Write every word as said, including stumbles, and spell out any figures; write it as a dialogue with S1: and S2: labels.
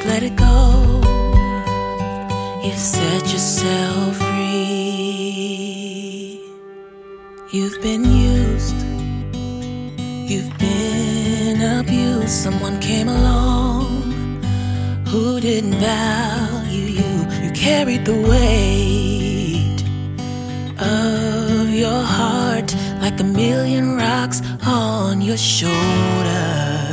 S1: let it go. You've set yourself free. You've been used, you've been abused. Someone came along who didn't value you. You carried the weight of your heart like a million rocks on your shoulders.